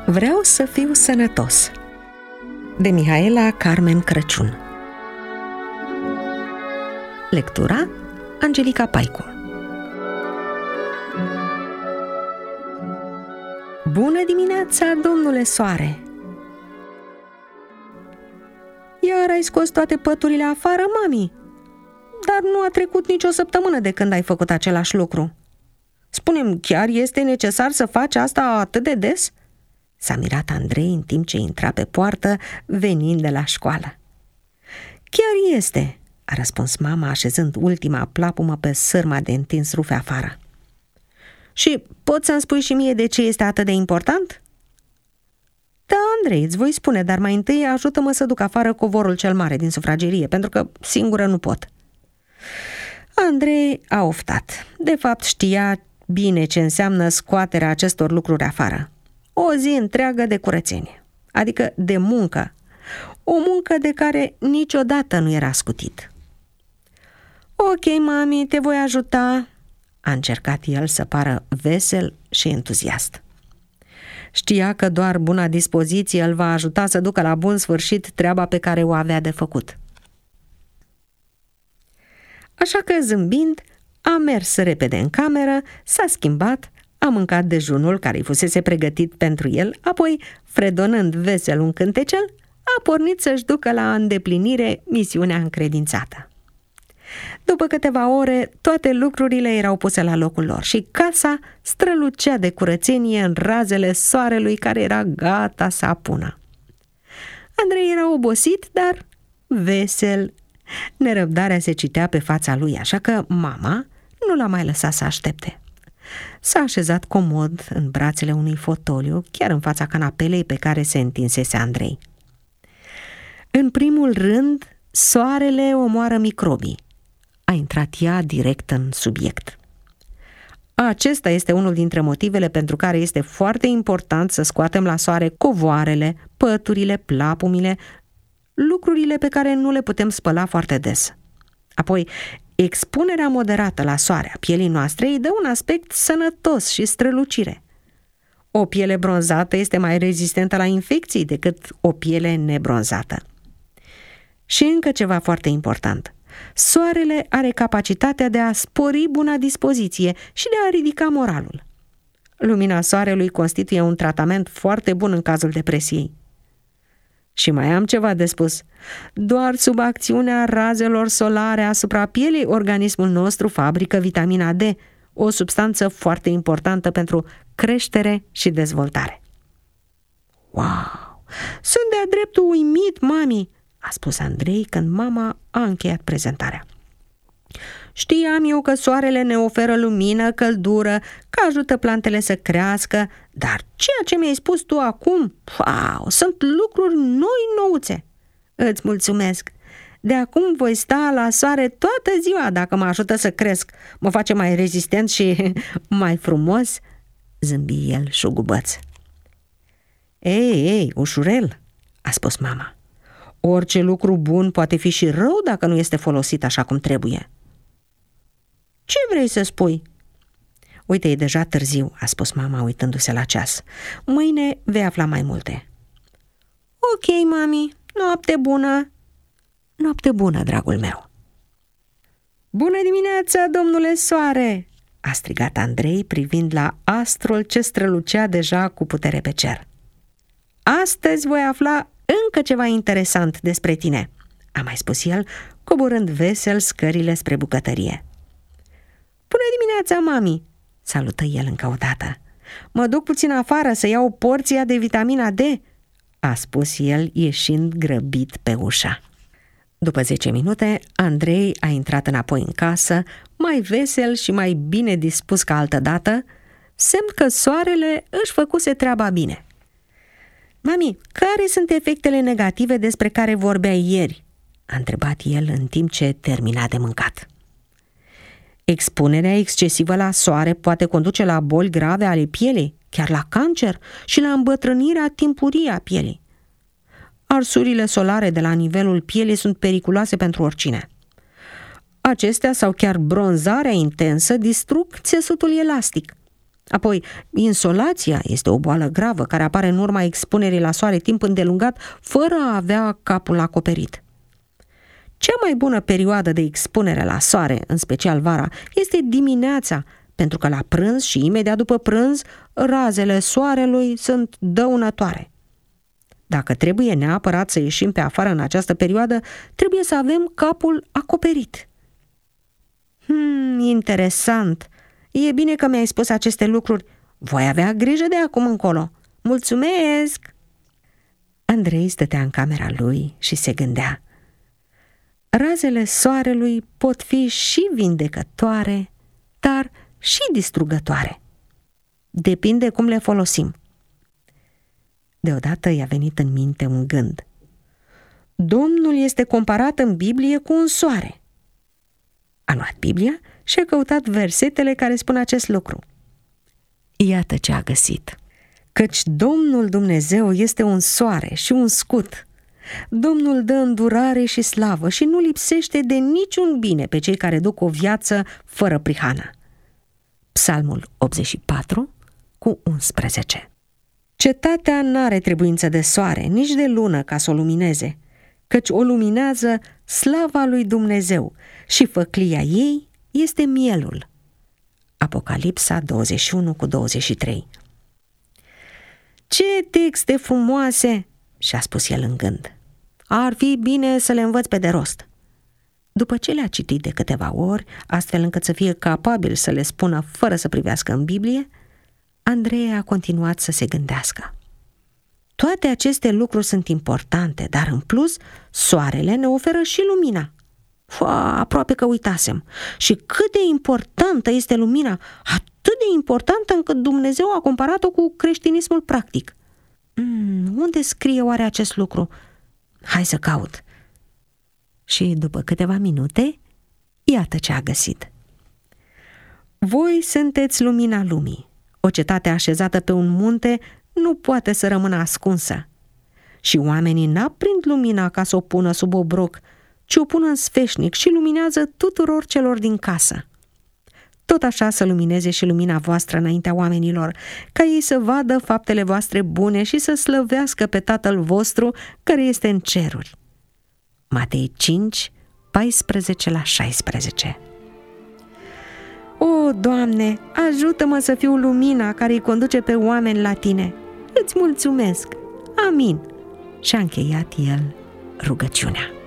Vreau să fiu sănătos, de Mihaela Carmen Crăciun. Lectura Angelica Paicu. Bună dimineața, domnule soare! Iar ai scos toate păturile afară, mami? Dar nu a trecut nicio săptămână de când ai făcut același lucru. Spune-mi, chiar este necesar să faci asta atât de des? S-a mirat Andrei în timp ce intra pe poartă, venind de la școală. Chiar este, a răspuns mama, așezând ultima plapumă pe sârma de întins rufe afară. Și poți să-mi spui și mie de ce este atât de important? Da, Andrei, îți voi spune, dar mai întâi ajută-mă să duc afară covorul cel mare din sufragerie, pentru că singură nu pot. Andrei a oftat. De fapt știa bine ce înseamnă scoaterea acestor lucruri afară. O zi întreagă de curățenie, adică de muncă, o muncă de care niciodată nu era scutit. Ok, mami, te voi ajuta, a încercat el să pară vesel și entuziast. Știa că doar buna dispoziție îl va ajuta să ducă la bun sfârșit treaba pe care o avea de făcut. Așa că, zâmbind, a mers repede în cameră, s-a schimbat, a mâncat dejunul care îi fusese pregătit pentru el, apoi, fredonând vesel un cântecel, a pornit să-și ducă la îndeplinire misiunea încredințată. După câteva ore, toate lucrurile erau puse la locul lor și casa strălucea de curățenie în razele soarelui care era gata să apună. Andrei era obosit, dar vesel. Nerăbdarea se citea pe fața lui, așa că mama nu l-a mai lăsat să aștepte. S-a așezat comod în brațele unui fotoliu, chiar în fața canapelei pe care se întinsese Andrei. În primul rând, soarele omoară microbii. A intrat ea direct în subiect. Acesta este unul dintre motivele pentru care este foarte important să scoatem la soare covoarele, păturile, plapumile, lucrurile pe care nu le putem spăla foarte des. Apoi, expunerea moderată la soare a pielii noastre îi dă un aspect sănătos și strălucire. O piele bronzată este mai rezistentă la infecții decât o piele nebronzată. Și încă ceva foarte important. Soarele are capacitatea de a spori buna dispoziție și de a ridica moralul. Lumina soarelui constituie un tratament foarte bun în cazul depresiei. Și mai am ceva de spus. Doar sub acțiunea razelor solare asupra pielii, organismul nostru fabrică vitamina D, o substanță foarte importantă pentru creștere și dezvoltare. Wow! Sunt de-a dreptul uimit, mami, a spus Andrei când mama a încheiat prezentarea. Știam eu că soarele ne oferă lumină, căldură, că ajută plantele să crească, dar ceea ce mi-ai spus tu acum, wow, sunt lucruri noi nouțe. Îți mulțumesc. De acum voi sta la soare toată ziua dacă mă ajută să cresc, mă face mai rezistent și mai frumos, zâmbi el șugubăț. Ei, ușurel, a spus mama. Orice lucru bun poate fi și rău dacă nu este folosit așa cum trebuie. Ce vrei să spui? Uite, e deja târziu, a spus mama uitându-se la ceas. Mâine vei afla mai multe. Ok, mami, noapte bună. Noapte bună, dragul meu. Bună dimineața, domnule soare, a strigat Andrei privind la astrul ce strălucea deja cu putere pe cer. Astăzi voi afla încă ceva interesant despre tine, a mai spus el, coborând vesel scările spre bucătărie. Bună dimineața, mami, salută el încă o dată. Mă duc puțin afară să iau porția de vitamina D, a spus el ieșind grăbit pe ușa. După 10 minute, Andrei a intrat înapoi în casă, mai vesel și mai bine dispus ca altădată, semn că soarele își făcuse treaba bine. Mami, care sunt efectele negative despre care vorbeai ieri? A întrebat el în timp ce termina de mâncat. Expunerea excesivă la soare poate conduce la boli grave ale pielei, chiar la cancer și la îmbătrânirea timpurie a pielii. Arsurile solare de la nivelul pielii sunt periculoase pentru oricine. Acestea sau chiar bronzarea intensă distrug țesutul elastic. Apoi, insolația este o boală gravă care apare în urma expunerii la soare timp îndelungat fără a avea capul acoperit. Cea mai bună perioadă de expunere la soare, în special vara, este dimineața, pentru că la prânz și imediat după prânz, razele soarelui sunt dăunătoare. Dacă trebuie neapărat să ieșim pe afară în această perioadă, trebuie să avem capul acoperit. Interesant. E bine că mi-ai spus aceste lucruri. Voi avea grijă de acum încolo. Mulțumesc! Andrei stătea în camera lui și se gândea. Razele soarelui pot fi și vindecătoare, dar și distrugătoare. Depinde cum le folosim. Deodată i-a venit în minte un gând. Domnul este comparat în Biblie cu un soare. A luat Biblia și a căutat versetele care spun acest lucru. Iată ce a găsit. Căci Domnul Dumnezeu este un soare și un scut. Domnul dă îndurare și slavă și nu lipsește de niciun bine pe cei care duc o viață fără prihană. Psalmul 84 cu 11. Cetatea n-are trebuință de soare, nici de lună ca să o lumineze, căci o luminează slava lui Dumnezeu și făclia ei este mielul. Apocalipsa 21 cu 23. Ce texte frumoase, și-a spus el în gând. Ar fi bine să le învăț pe de rost. După ce le-a citit de câteva ori, astfel încât să fie capabil să le spună fără să privească în Biblie, Andrei a continuat să se gândească. Toate aceste lucruri sunt importante, dar în plus, soarele ne oferă și lumina. Aproape că uitasem. Și cât de importantă este lumina, atât de importantă încât Dumnezeu a comparat-o cu creștinismul practic. Unde scrie oare acest lucru? Hai să caut. Și după câteva minute, iată ce a găsit. Voi sunteți lumina lumii. O cetate așezată pe un munte nu poate să rămână ascunsă. Și oamenii n-aprind lumina ca să o pună sub obroc, ci o pun în sfeșnic și luminează tuturor celor din casă. Tot așa să lumineze și lumina voastră înaintea oamenilor, ca ei să vadă faptele voastre bune și să slăvească pe Tatăl vostru care este în ceruri. Matei 5, 14-16. O, Doamne, ajută-mă să fiu lumina care îi conduce pe oameni la Tine. Îți mulțumesc. Amin. Și-a încheiat el rugăciunea.